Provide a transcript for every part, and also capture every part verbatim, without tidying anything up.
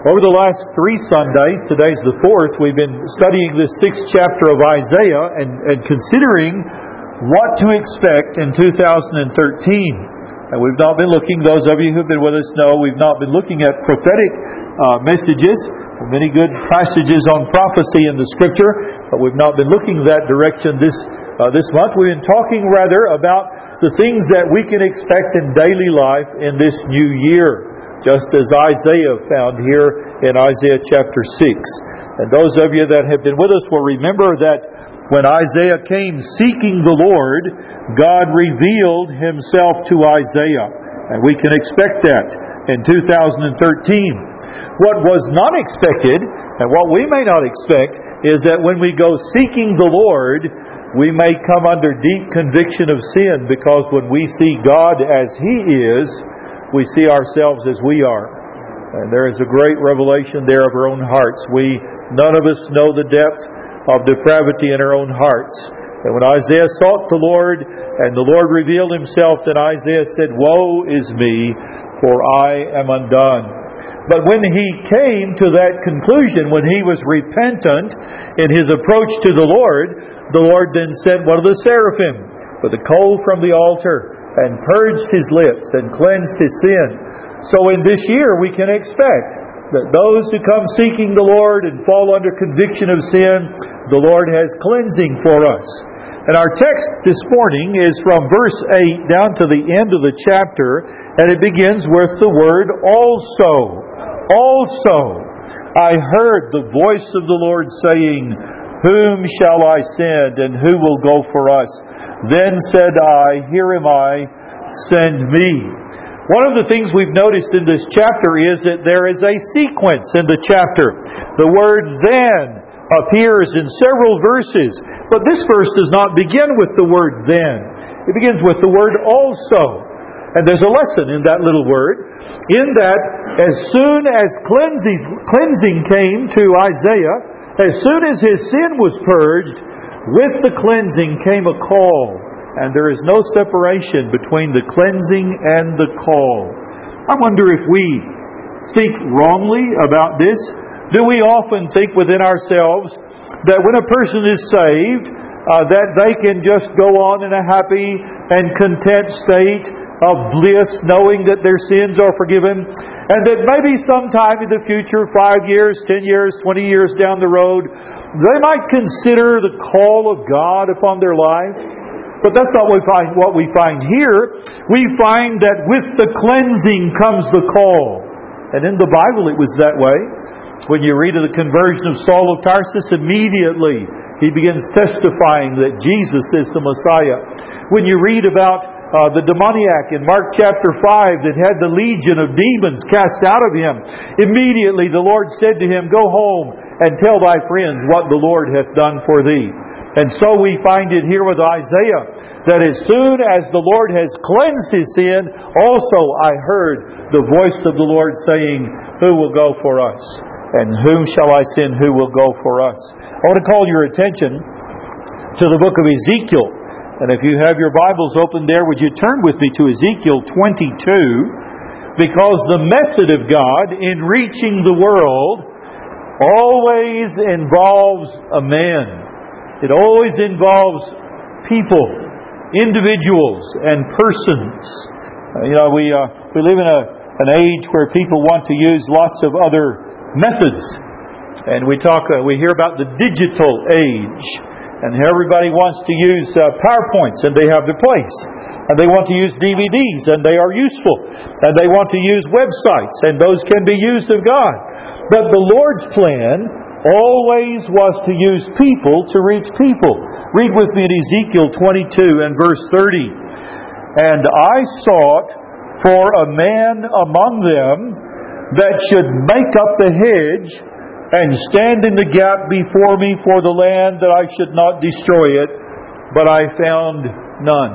Over the last three Sundays, today's the fourth, we've been studying this sixth chapter of Isaiah and, and considering what to expect in two thousand thirteen. And we've not been looking, those of you who've been with us know, we've not been looking at prophetic uh, messages. There are many good passages on prophecy in the Scripture, but we've not been looking that direction this uh, this month. We've been talking rather about the things that we can expect in daily life in this new year, just as Isaiah found here in Isaiah chapter six. And those of you that have been with us will remember that when Isaiah came seeking the Lord, God revealed Himself to Isaiah. And we can expect that in two thousand thirteen. What was not expected, and what we may not expect, is that when we go seeking the Lord, we may come under deep conviction of sin, because when we see God as He is, we see ourselves as we are. And there is a great revelation there of our own hearts. We, none of us know the depth of depravity in our own hearts. And when Isaiah sought the Lord, and the Lord revealed Himself, then Isaiah said, "Woe is me, for I am undone." But when he came to that conclusion, when he was repentant in his approach to the Lord, the Lord then sent one of the seraphim with a coal from the altar, and purged his lips, and cleansed his sin. So in this year we can expect that those who come seeking the Lord and fall under conviction of sin, the Lord has cleansing for us. And our text this morning is from verse eight down to the end of the chapter, and it begins with the word also. Also, I heard the voice of the Lord saying, "Whom shall I send, and who will go for us? Then said I, Here am I, send me." One of the things we've noticed in this chapter is that there is a sequence in the chapter. The word "then" appears in several verses, but this verse does not begin with the word "then." It begins with the word "also." And there's a lesson in that little word, in that as soon as cleansing, cleansing came to Isaiah, as soon as his sin was purged, with the cleansing came a call. And there is no separation between the cleansing and the call. I wonder if we think wrongly about this. Do we often think within ourselves that when a person is saved, uh, that they can just go on in a happy and content state of bliss, knowing that their sins are forgiven, and that maybe sometime in the future, five years, ten years, twenty years down the road, they might consider the call of God upon their life? But that's not what we find, what we find here. We find that with the cleansing comes the call. And in the Bible it was that way. When you read of the conversion of Saul of Tarsus, immediately he begins testifying that Jesus is the Messiah. When you read about Uh, the demoniac in Mark chapter five that had the legion of demons cast out of him, immediately the Lord said to him, "Go home and tell thy friends what the Lord hath done for thee." And so we find it here with Isaiah, that as soon as the Lord has cleansed his sin, also I heard the voice of the Lord saying, "Who will go for us? And whom shall I send who will go for us?" I want to call your attention to the book of Ezekiel. And if you have your Bibles open there, would you turn with me to Ezekiel twenty-two? Because the method of God in reaching the world always involves a man. It always involves people, individuals, and persons. Uh, you know, we uh, we live in a an age where people want to use lots of other methods, and we talk. Uh, we hear about the digital age. And everybody wants to use uh, PowerPoints, and they have their place. And they want to use D V Ds, and they are useful. And they want to use websites, and those can be used of God. But the Lord's plan always was to use people to reach people. Read with me in Ezekiel twenty-two and verse thirty. "And I sought for a man among them that should make up the hedge, and stand in the gap before me for the land, that I should not destroy it. But I found none."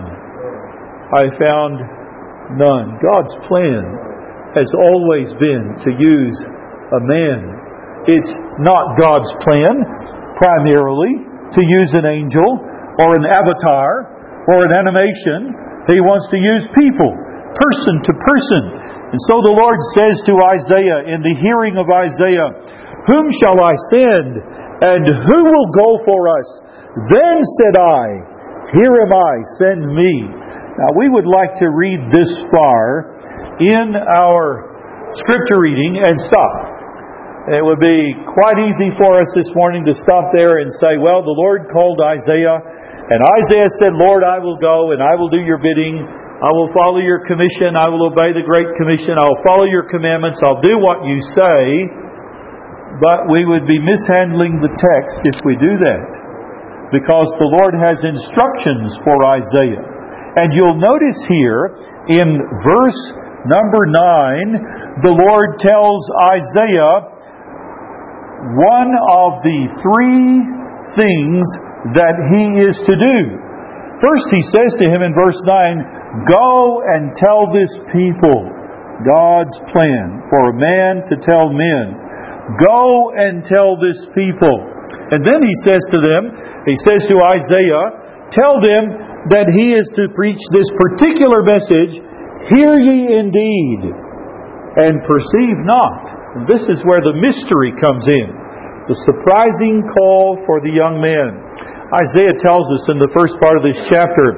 I found none. God's plan has always been to use a man. It's not God's plan, primarily, to use an angel, or an avatar, or an animation. He wants to use people, person to person. And so the Lord says to Isaiah, in the hearing of Isaiah, "Whom shall I send? And who will go for us? Then said I, Here am I, send me." Now we would like to read this far in our scripture reading and stop. It would be quite easy for us this morning to stop there and say, well, the Lord called Isaiah, and Isaiah said, "Lord, I will go and I will do your bidding. I will follow your commission. I will obey the Great Commission. I will follow your commandments. I'll do what you say." But we would be mishandling the text if we do that, because the Lord has instructions for Isaiah. And you'll notice here in verse number nine, the Lord tells Isaiah one of the three things that he is to do. First, he says to him in verse nine, "Go and tell this people God's plan for a man to tell men. Go and tell this people." And then he says to them, he says to Isaiah, "Tell them that he is to preach this particular message, hear ye indeed, and perceive not." And this is where the mystery comes in. The surprising call for the young man. Isaiah tells us in the first part of this chapter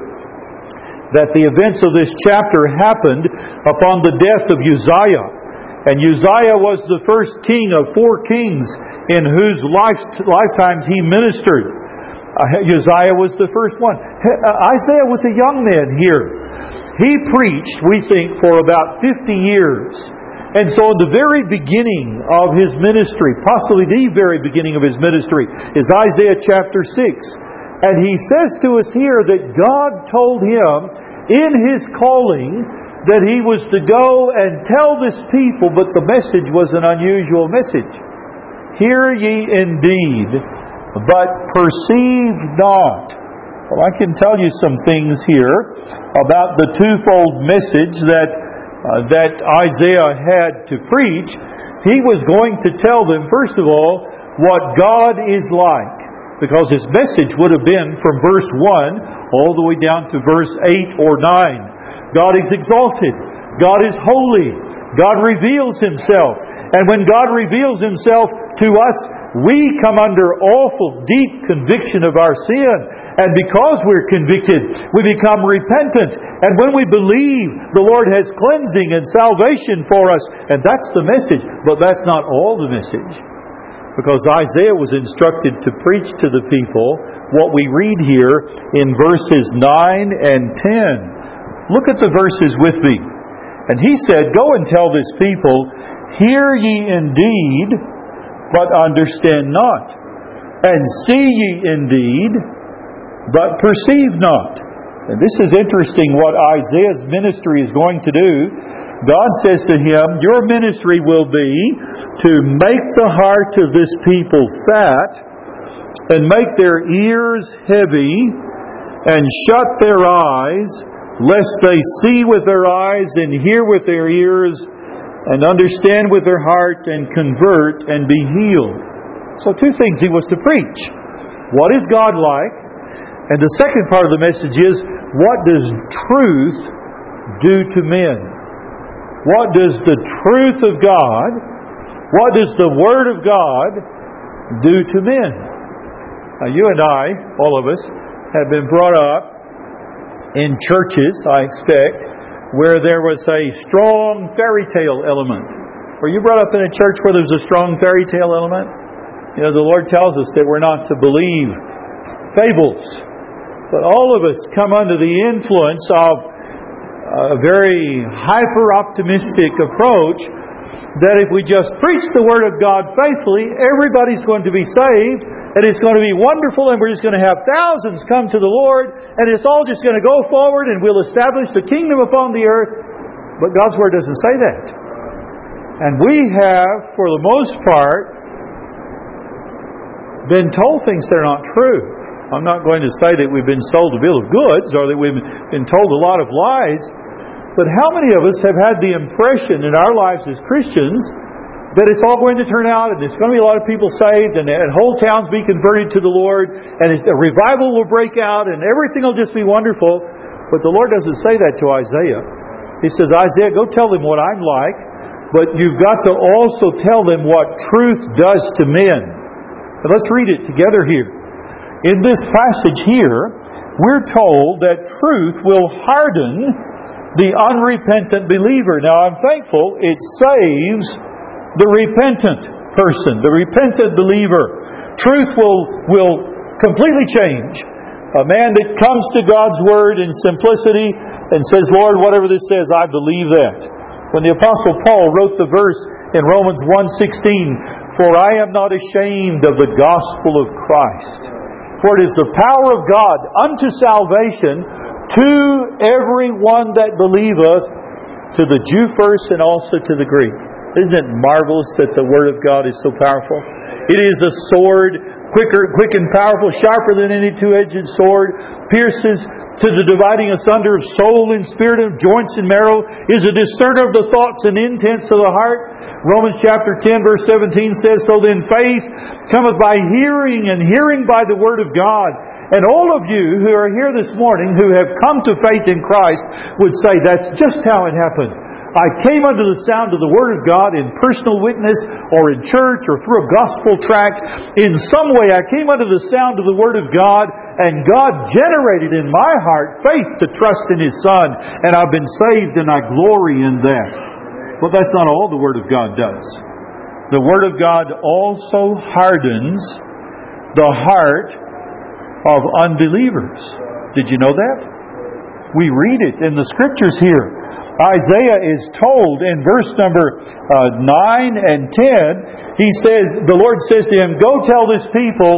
that the events of this chapter happened upon the death of Uzziah. And Uzziah was the first king of four kings in whose life, lifetimes he ministered. Uh, Uzziah was the first one. Uh, Isaiah was a young man here. He preached, we think, for about fifty years. And so in the very beginning of his ministry, possibly the very beginning of his ministry, is Isaiah chapter six. And he says to us here that God told him in his calling that he was to go and tell this people, but the message was an unusual message. "Hear ye indeed, but perceive not." Well, I can tell you some things here about the twofold message that uh, that Isaiah had to preach. He was going to tell them, first of all, what God is like, because his message would have been from verse one all the way down to verse eight or nine. God is exalted. God is holy. God reveals Himself. And when God reveals Himself to us, we come under awful, deep conviction of our sin. And because we're convicted, we become repentant. And when we believe, the Lord has cleansing and salvation for us. And that's the message. But that's not all the message. Because Isaiah was instructed to preach to the people what we read here in verses nine and ten. Look at the verses with me. And he said, "Go and tell this people, hear ye indeed, but understand not. And see ye indeed, but perceive not." And this is interesting what Isaiah's ministry is going to do. God says to him, your ministry will be to make the heart of this people fat, and make their ears heavy, and shut their eyes, lest they see with their eyes, and hear with their ears, and understand with their heart, and convert, and be healed. So two things he was to preach. What is God like? And the second part of the message is, what does truth do to men? What does the truth of God, what does the Word of God do to men? Now you and I, all of us, have been brought up in churches, I expect, where there was a strong fairy tale element. Were you brought up in a church where there's a strong fairy tale element? You know, the Lord tells us that we're not to believe fables. But all of us come under the influence of a very hyper-optimistic approach that if we just preach the Word of God faithfully, everybody's going to be saved, and it's going to be wonderful, and we're just going to have thousands come to the Lord, and it's all just going to go forward, and we'll establish the kingdom upon the earth. But God's Word doesn't say that. And we have, for the most part, been told things that are not true. I'm not going to say that we've been sold a bill of goods, or that we've been told a lot of lies. But how many of us have had the impression in our lives as Christians that it's all going to turn out, and there's going to be a lot of people saved, and, and whole towns be converted to the Lord, and a revival will break out, and everything will just be wonderful? But the Lord doesn't say that to Isaiah. He says, Isaiah, go tell them what I'm like, but you've got to also tell them what truth does to men. And let's read it together here. In this passage here, we're told that truth will harden the unrepentant believer. Now, I'm thankful it saves the repentant person, the repentant believer. Truth will, will completely change. A man that comes to God's Word in simplicity and says, Lord, whatever this says, I believe that. When the Apostle Paul wrote the verse in Romans one sixteen, for I am not ashamed of the gospel of Christ. For it is the power of God unto salvation to everyone that believeth, to the Jew first and also to the Greek. Isn't it marvelous that the Word of God is so powerful? It is a sword, quicker, quick and powerful, sharper than any two-edged sword, pierces to the dividing asunder of soul and spirit, of joints and marrow, is a discerner of the thoughts and intents of the heart. Romans chapter ten verse seventeen says, so then faith cometh by hearing, and hearing by the Word of God. And all of you who are here this morning who have come to faith in Christ would say, that's just how it happened. I came under the sound of the Word of God in personal witness or in church or through a gospel tract. In some way I came under the sound of the Word of God, and God generated in my heart faith to trust in His Son, and I've been saved and I glory in that. But that's not all the Word of God does. The Word of God also hardens the heart of unbelievers. Did you know that? We read it in the Scriptures here. Isaiah is told in verse number uh, nine and ten, he says, the Lord says to him, go tell this people,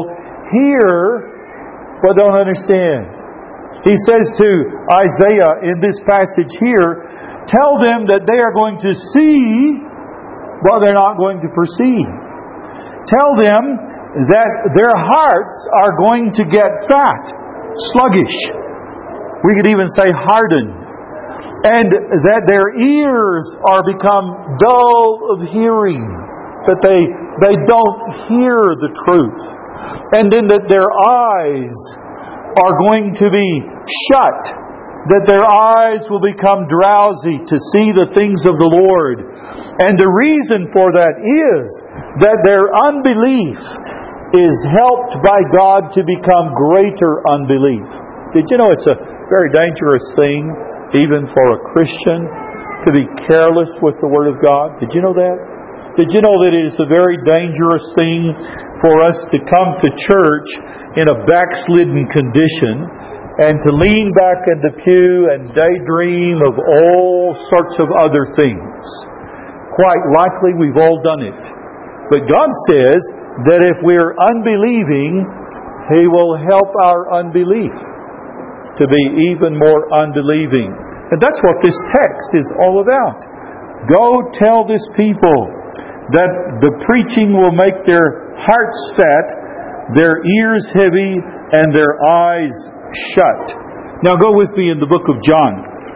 hear but don't understand. He says to Isaiah in this passage here, tell them that they are going to see but they're not going to perceive. Tell them that their hearts are going to get fat, sluggish. We could even say hardened. And that their ears are become dull of hearing. That they, they don't hear the truth. And then that their eyes are going to be shut. That their eyes will become drowsy to see the things of the Lord. And the reason for that is that their unbelief is helped by God to become greater unbelief. Did you know it's a very dangerous thing, even for a Christian, to be careless with the Word of God? Did you know that? Did you know that it is a very dangerous thing for us to come to church in a backslidden condition and to lean back in the pew and daydream of all sorts of other things? Quite likely we've all done it. But God says that if we're unbelieving, He will help our unbelief to be even more unbelieving. And that's what this text is all about. Go tell this people that the preaching will make their hearts fat, their ears heavy, and their eyes shut. Now go with me in the book of John.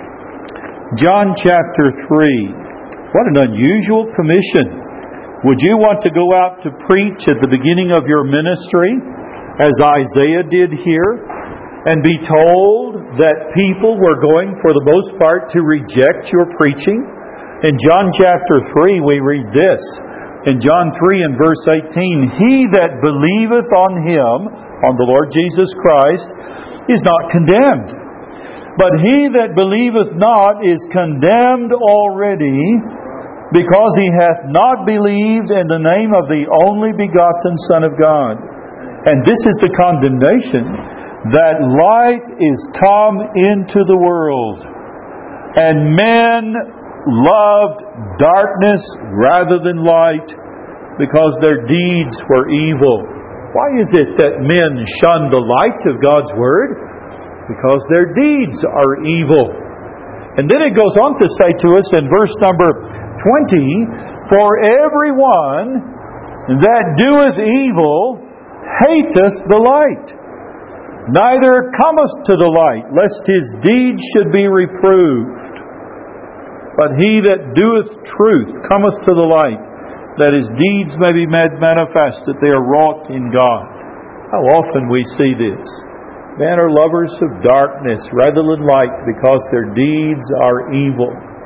John chapter three. What an unusual commission. Would you want to go out to preach at the beginning of your ministry, as Isaiah did here, and be told that people were going, for the most part, to reject your preaching? In John chapter three, we read this. In John three and verse eighteen, he that believeth on Him, on the Lord Jesus Christ, is not condemned. But he that believeth not is condemned already, because he hath not believed in the name of the only begotten Son of God. And this is the condemnation, that light is come into the world, and men loved darkness rather than light, because their deeds were evil. Why is it that men shun the light of God's Word? Because their deeds are evil. And then it goes on to say to us in verse number twenty, for everyone that doeth evil hateth the light, neither cometh to the light, lest his deeds should be reproved. But he that doeth truth cometh to the light, that his deeds may be made manifest, that they are wrought in God. How often we see this. Men are lovers of darkness rather than light, because their deeds are evil.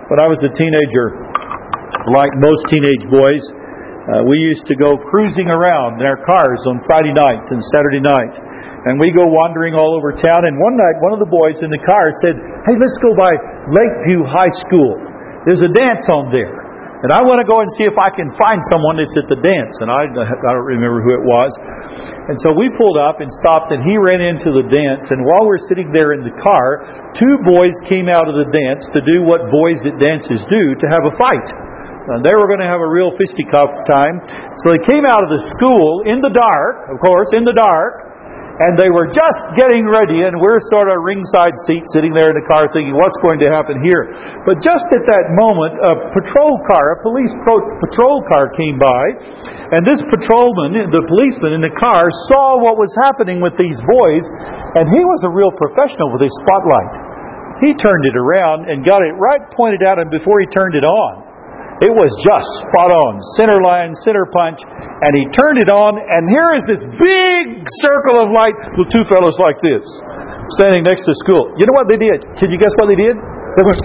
When I was a teenager, like most teenage boys, uh, we used to go cruising around in our cars on Friday night and Saturday night. And we go wandering all over town. And one night, one of the boys in the car said, "Hey, let's go by Lakeview High School. There's a dance on there. And I want to go and see if I can find someone that's at the dance." And I, I don't remember who it was. And so we pulled up and stopped, and he ran into the dance. And while we're sitting there in the car, two boys came out of the dance to do what boys at dances do, to have a fight. And they were going to have a real fisticuff time. So they came out of the school in the dark, of course, in the dark. And they were just getting ready, and we're sort of ringside seat sitting there in the car thinking, what's going to happen here? But just at that moment, a patrol car, a police pro- patrol car came by, and this patrolman, the policeman in the car, saw what was happening with these boys, and he was a real professional with his spotlight. He turned it around and got it right pointed at him before he turned it on. It was just spot on, center line, center punch, and he turned it on, and here is this big circle of light with two fellows like this, standing next to school. You know what they did? Can you guess what they did? They went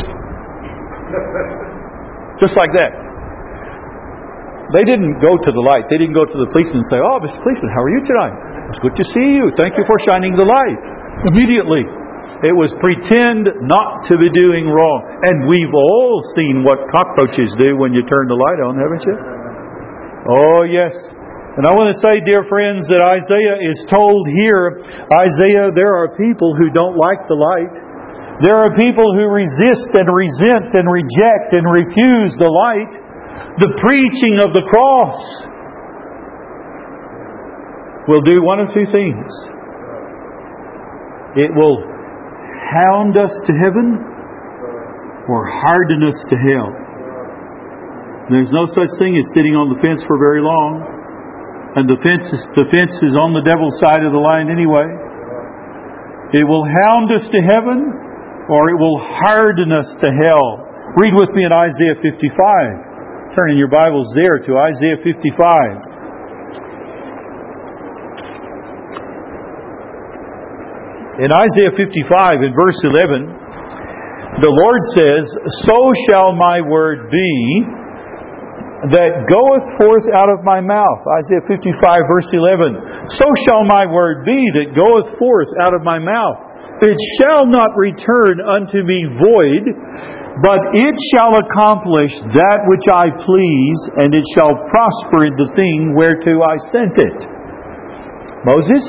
just like that. They didn't go to the light. They didn't go to the policeman and say, "Oh, Mister Policeman, how are you tonight? It's good to see you. Thank you for shining the light." Immediately, it was pretend not to be doing wrong. And we've all seen what cockroaches do when you turn the light on, haven't you? Oh, yes. And I want to say, dear friends, that Isaiah is told here, Isaiah, there are people who don't like the light. There are people who resist and resent and reject and refuse the light, the preaching of the cross. Will do one of two things. It will hound us to heaven or harden us to hell. There's no such thing as sitting on the fence for very long. And the fence is, the fence is on the devil's side of the line anyway. It will hound us to heaven or it will harden us to hell. Read with me in Isaiah fifty-five. Turn in your Bibles there to Isaiah fifty-five. In Isaiah fifty-five, in verse eleven, the Lord says, "So shall my word be that goeth forth out of my mouth." Isaiah fifty-five, verse eleven. "So shall my word be that goeth forth out of my mouth. It shall not return unto me void, but it shall accomplish that which I please, and it shall prosper in the thing whereto I sent it." Moses,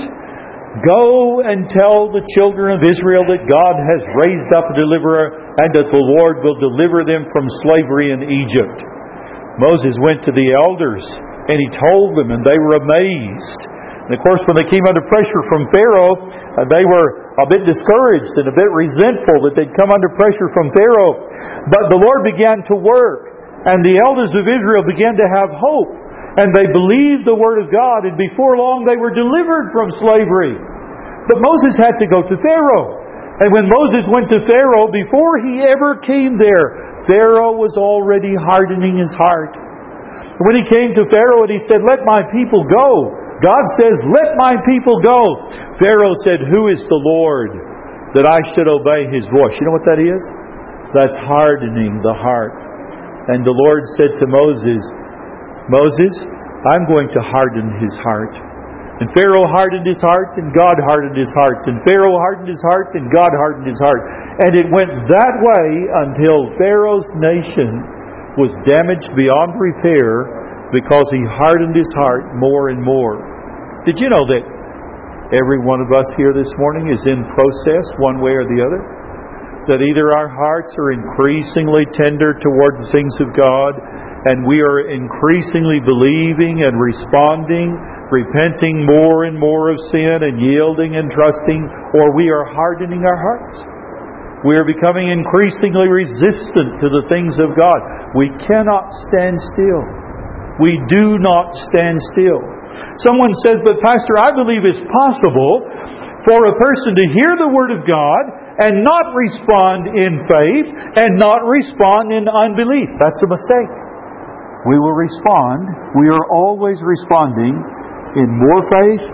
go and tell the children of Israel that God has raised up a deliverer and that the Lord will deliver them from slavery in Egypt. Moses went to the elders and he told them, and they were amazed. And of course, when they came under pressure from Pharaoh, they were a bit discouraged and a bit resentful that they'd come under pressure from Pharaoh. But the Lord began to work, and the elders of Israel began to have hope. And they believed the Word of God, and before long they were delivered from slavery. But Moses had to go to Pharaoh. And when Moses went to Pharaoh, before he ever came there, Pharaoh was already hardening his heart. When he came to Pharaoh and he said, "Let my people go," God says, "Let my people go." Pharaoh said, "Who is the Lord that I should obey His voice?" You know what that is? That's hardening the heart. And the Lord said to Moses, "Moses, I'm going to harden his heart." And Pharaoh hardened his heart, and God hardened his heart. And Pharaoh hardened his heart, and God hardened his heart. And it went that way until Pharaoh's nation was damaged beyond repair because he hardened his heart more and more. Did you know that every one of us here this morning is in process one way or the other? That either our hearts are increasingly tender toward the things of God, and we are increasingly believing and responding, repenting more and more of sin and yielding and trusting, or we are hardening our hearts. We are becoming increasingly resistant to the things of God. We cannot stand still. We do not stand still. Someone says, "But Pastor, I believe it's possible for a person to hear the Word of God and not respond in faith and not respond in unbelief." That's a mistake. We will respond. We are always responding in more faith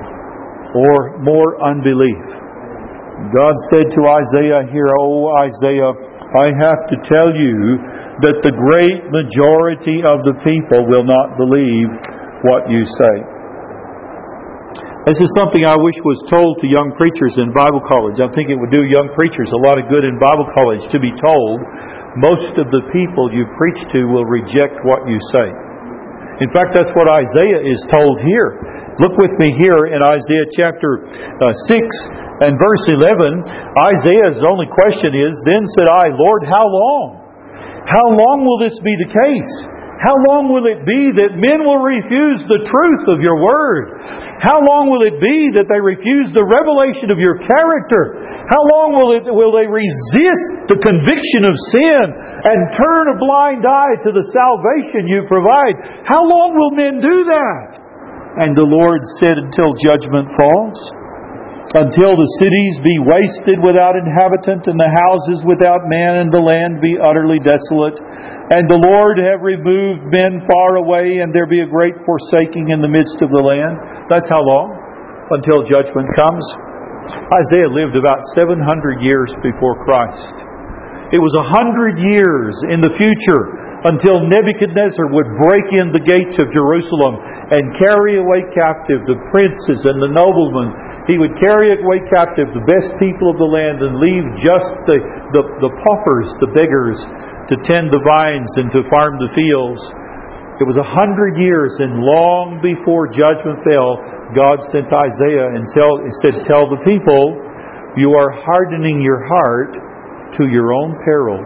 or more unbelief. God said to Isaiah here, "Oh, Isaiah, I have to tell you that the great majority of the people will not believe what you say. This is something I wish was told to young preachers in Bible college. I think it would do young preachers a lot of good in Bible college to be told, most of the people you preach to will reject what you say. In fact, that's what Isaiah is told here. Look with me here in Isaiah chapter uh, six and verse eleven. Isaiah's only question is, "Then said I, Lord, how long? How long will this be the case? How long will it be that men will refuse the truth of your word? How long will it be that they refuse the revelation of your character? How long will it will they resist the conviction of sin and turn a blind eye to the salvation you provide? How long will men do that?" And the Lord said, "Until judgment falls, until the cities be wasted without inhabitant, and the houses without man, and the land be utterly desolate, and the Lord have removed men far away, and there be a great forsaking in the midst of the land." That's how long? Until judgment comes. Isaiah lived about seven hundred years before Christ. It was a hundred years in the future until Nebuchadnezzar would break in the gates of Jerusalem and carry away captive the princes and the noblemen. He would carry away captive the best people of the land and leave just the, the, the paupers, the beggars, to tend the vines and to farm the fields. It was a hundred years, and long before judgment fell, God sent Isaiah and tell, said, "Tell the people, you are hardening your heart to your own peril."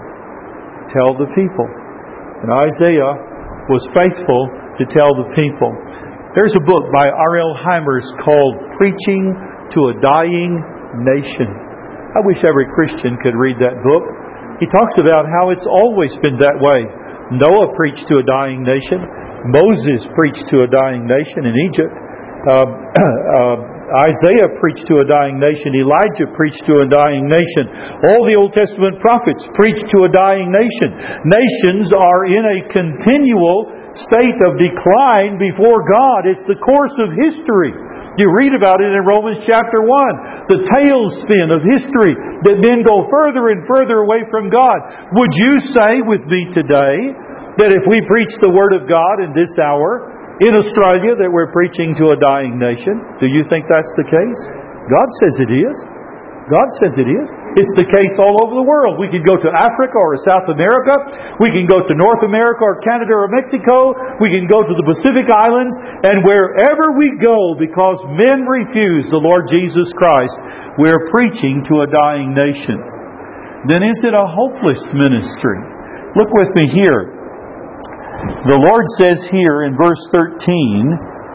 Tell the people. And Isaiah was faithful to tell the people. There's a book by R L Heimers called Preaching to a Dying Nation. I wish every Christian could read that book. He talks about how it's always been that way. Noah preached to a dying nation. Moses preached to a dying nation in Egypt. Uh, uh, Isaiah preached to a dying nation. Elijah preached to a dying nation. All the Old Testament prophets preached to a dying nation. Nations are in a continual state of decline before God. It's the course of history. You read about it in Romans chapter one. The tailspin of history, that men go further and further away from God. Would you say with me today that if we preach the Word of God in this hour in Australia that we're preaching to a dying nation? Do you think that's the case? God says it is. God says it is. It's the case all over the world. We can go to Africa or South America. We can go to North America or Canada or Mexico. We can go to the Pacific Islands. And wherever we go, because men refuse the Lord Jesus Christ, we're preaching to a dying nation. Then is it a hopeless ministry? Look with me here. The Lord says here in verse thirteen,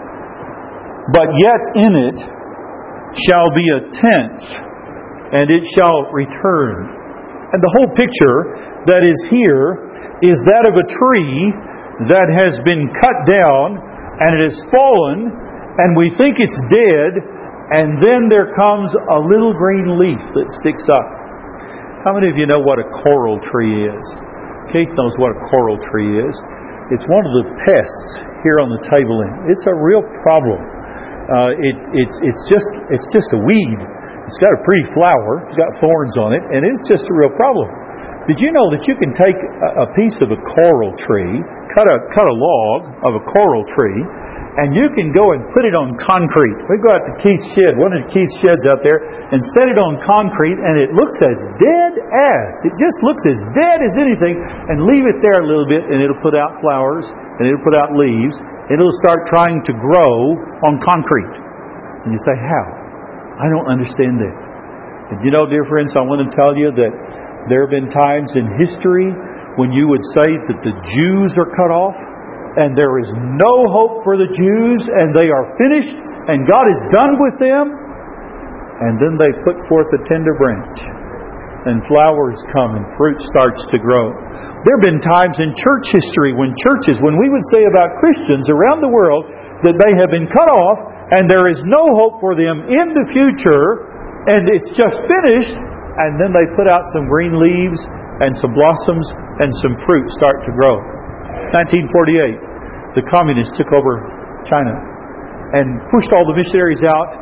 "But yet in it shall be a tenth, and it shall return." And the whole picture that is here is that of a tree that has been cut down and it has fallen, and we think it's dead, and then there comes a little green leaf that sticks up. How many of you know what a coral tree is? Keith knows what a coral tree is. It's one of the pests here on the tableland. It's a real problem. Uh, it, it's it's just it's just a weed. It's got a pretty flower. It's got thorns on it, and it's just a real problem. Did you know that you can take a, a piece of a coral tree, cut a cut a log of a coral tree, and you can go and put it on concrete? We go out to Keith's shed, one of the Keith's sheds out there, and set it on concrete, and it looks as dead as. It just looks as dead as anything, and leave it there a little bit, and it'll put out flowers, and it'll put out leaves, and it'll start trying to grow on concrete. And you say, how? I don't understand that. And you know, dear friends, I want to tell you that there have been times in history when you would say that the Jews are cut off, and there is no hope for the Jews, and they are finished, and God is done with them. And then they put forth a tender branch, and flowers come, and fruit starts to grow. There have been times in church history when churches, when we would say about Christians around the world that they have been cut off, and there is no hope for them in the future, and it's just finished, and then they put out some green leaves, and some blossoms, and some fruit start to grow. nineteen forty-eight, the communists took over China and pushed all the missionaries out,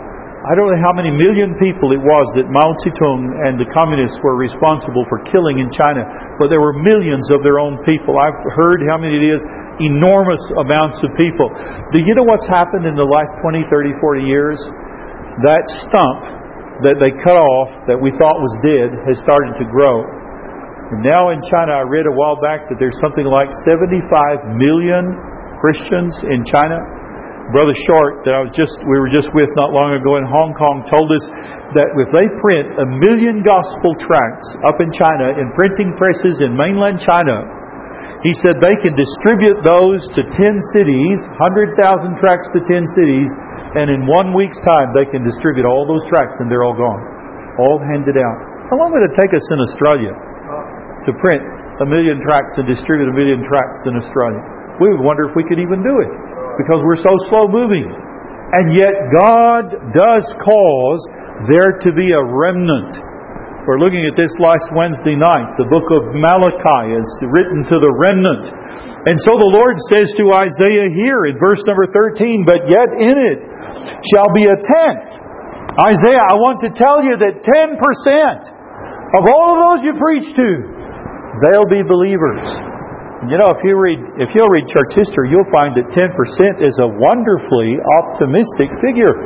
I don't know how many million people it was that Mao Zedong and the communists were responsible for killing in China, but there were millions of their own people. I've heard how many it is, enormous amounts of people. Do you know what's happened in the last twenty, thirty, forty years? That stump that they cut off that we thought was dead has started to grow. And now in China, I read a while back that there's something like seventy-five million Christians in China. Brother Short, that I was just we were just with not long ago in Hong Kong, told us that if they print a million gospel tracts up in China in printing presses in mainland China, he said they can distribute those to ten cities, one hundred thousand tracts to ten cities, and in one week's time they can distribute all those tracts and they're all gone, all handed out. How long would it take us in Australia to print a million tracts and distribute a million tracts in Australia? We would wonder if we could even do it, because we're so slow moving. And yet God does cause there to be a remnant. We're looking at this last Wednesday night. The book of Malachi is written to the remnant. And so the Lord says to Isaiah here in verse number thirteen, "But yet in it shall be a tenth." Isaiah, I want to tell you that ten percent of all of those you preach to, they'll be believers. You know, if you read, if you'll read church history, you'll find that ten percent is a wonderfully optimistic figure.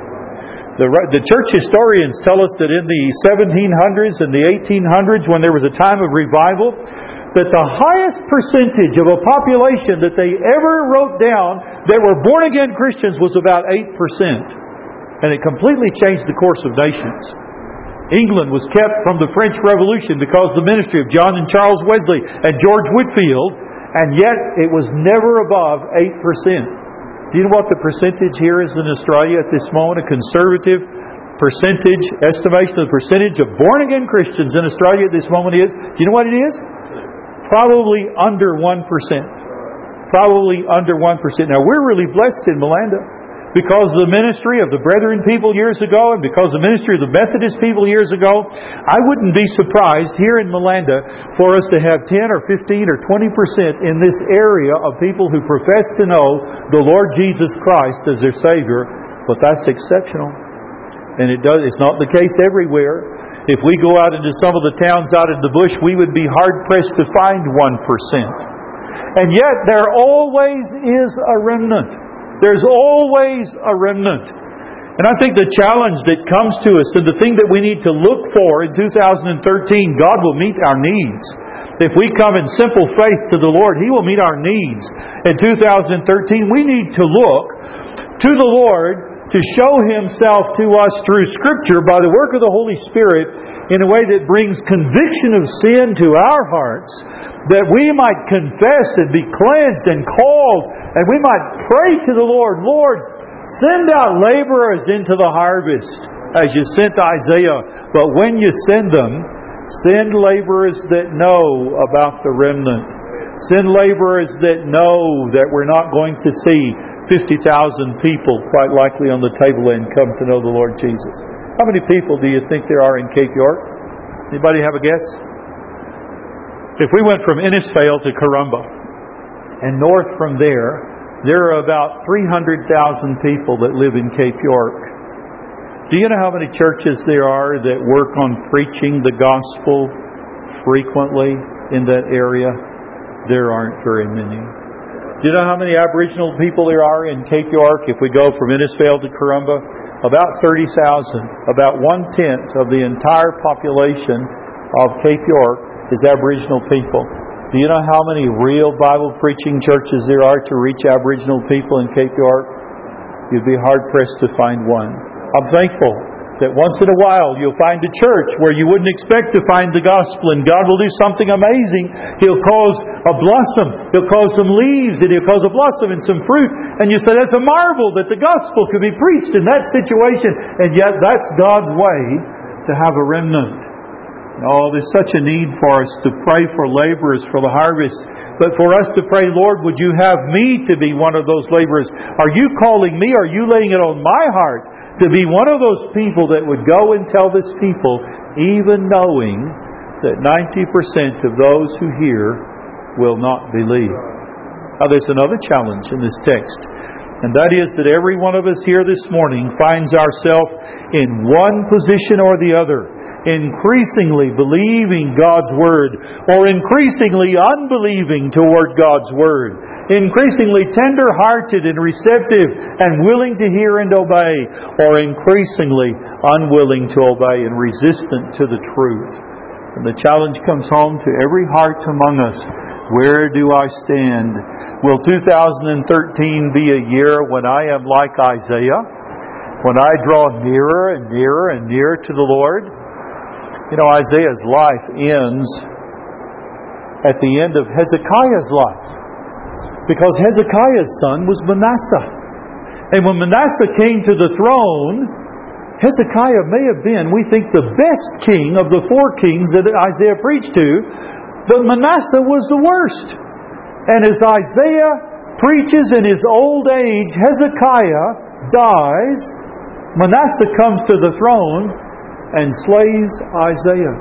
The, the church historians tell us that in the seventeen hundreds and the eighteen hundreds, when there was a time of revival, that the highest percentage of a population that they ever wrote down that were born-again Christians was about eight percent. And it completely changed the course of nations. England was kept from the French Revolution because of the ministry of John and Charles Wesley and George Whitefield, and yet it was never above eight percent. Do you know what the percentage here is in Australia at this moment? A conservative percentage, estimation of the percentage of born-again Christians in Australia at this moment is, do you know what it is? Probably under one percent. Probably under one percent. Now, we're really blessed in Malanda, because of the ministry of the Brethren people years ago, and because of the ministry of the Methodist people years ago. I wouldn't be surprised here in Malanda for us to have ten or fifteen or twenty percent in this area of people who profess to know the Lord Jesus Christ as their Savior. But that's exceptional. And it does, it's not the case everywhere. If we go out into some of the towns out in the bush, we would be hard-pressed to find one percent. And yet there always is a remnant. There's always a remnant. And I think the challenge that comes to us, and the thing that we need to look for in two thousand thirteen, God will meet our needs. If we come in simple faith to the Lord, He will meet our needs. In two thousand thirteen, we need to look to the Lord to show Himself to us through Scripture by the work of the Holy Spirit in a way that brings conviction of sin to our hearts, that we might confess and be cleansed and called, and we might pray to the Lord, "Lord, send out laborers into the harvest, as you sent Isaiah. But when you send them, send laborers that know about the remnant. Send laborers that know that we're not going to see fifty thousand people, quite likely, on the table and come to know the Lord Jesus." How many people do you think there are in Cape York? Anybody have a guess? If we went from Innisfail to Karumba, and north from there, there are about three hundred thousand people that live in Cape York. Do you know how many churches there are that work on preaching the gospel frequently in that area? There aren't very many. Do you know how many Aboriginal people there are in Cape York? If we go from Innisfail to Karumba, about thirty thousand. About one-tenth of the entire population of Cape York is Aboriginal people. Do you know how many real Bible preaching churches there are to reach Aboriginal people in Cape York? You'd be hard-pressed to find one. I'm thankful that once in a while you'll find a church where you wouldn't expect to find the gospel, and God will do something amazing. He'll cause a blossom, He'll cause some leaves, and He'll cause a blossom and some fruit. And you say, that's a marvel that the gospel could be preached in that situation. And yet that's God's way to have a remnant. Oh, there's such a need for us to pray for laborers for the harvest. But for us to pray, "Lord, would you have me to be one of those laborers? Are you calling me? Are you laying it on my heart to be one of those people that would go and tell this people, even knowing that ninety percent of those who hear will not believe?" Now there's another challenge in this text. And that is that every one of us here this morning finds ourselves in one position or the other, increasingly believing God's Word, or increasingly unbelieving toward God's Word, increasingly tender-hearted and receptive and willing to hear and obey, or increasingly unwilling to obey and resistant to the truth. And the challenge comes home to every heart among us. Where do I stand? Will two thousand thirteen be a year when I am like Isaiah? When I draw nearer and nearer and nearer to the Lord? You know, Isaiah's life ends at the end of Hezekiah's life, because Hezekiah's son was Manasseh. And when Manasseh came to the throne, Hezekiah may have been, we think, the best king of the four kings that Isaiah preached to, but Manasseh was the worst. And as Isaiah preaches in his old age, Hezekiah dies, Manasseh comes to the throne and slays Isaiah.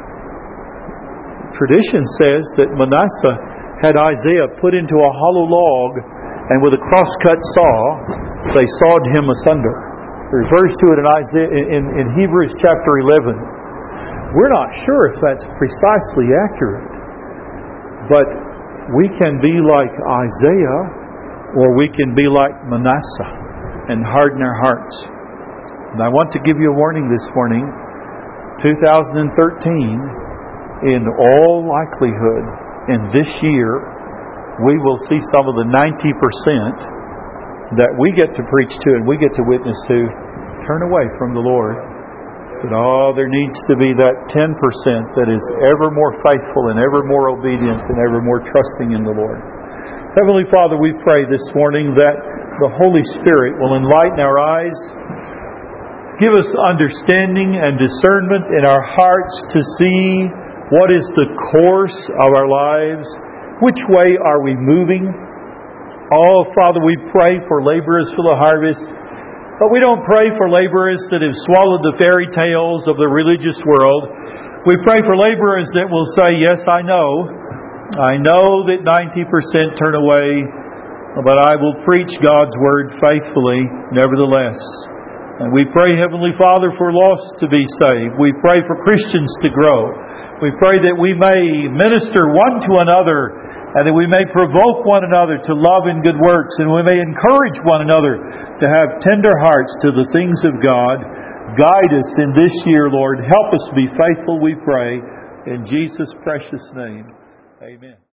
Tradition says that Manasseh had Isaiah put into a hollow log, and with a cross-cut saw, they sawed him asunder. It refers to it in Isaiah in, in Hebrews chapter eleven. We're not sure if that's precisely accurate, but we can be like Isaiah, or we can be like Manasseh and harden our hearts. And I want to give you a warning this morning. two thousand thirteen, in all likelihood, in this year, we will see some of the ninety percent that we get to preach to and we get to witness to turn away from the Lord. But oh, there needs to be that ten percent that is ever more faithful and ever more obedient and ever more trusting in the Lord. Heavenly Father, we pray this morning that the Holy Spirit will enlighten our eyes, give us understanding and discernment in our hearts to see what is the course of our lives. Which way are we moving? Oh, Father, we pray for laborers for the harvest. But we don't pray for laborers that have swallowed the fairy tales of the religious world. We pray for laborers that will say, yes, I know. I know that ninety percent turn away, but I will preach God's Word faithfully nevertheless. And we pray, Heavenly Father, for lost to be saved. We pray for Christians to grow. We pray that we may minister one to another, and that we may provoke one another to love and good works, and we may encourage one another to have tender hearts to the things of God. Guide us in this year, Lord. Help us be faithful, we pray. In Jesus' precious name, amen.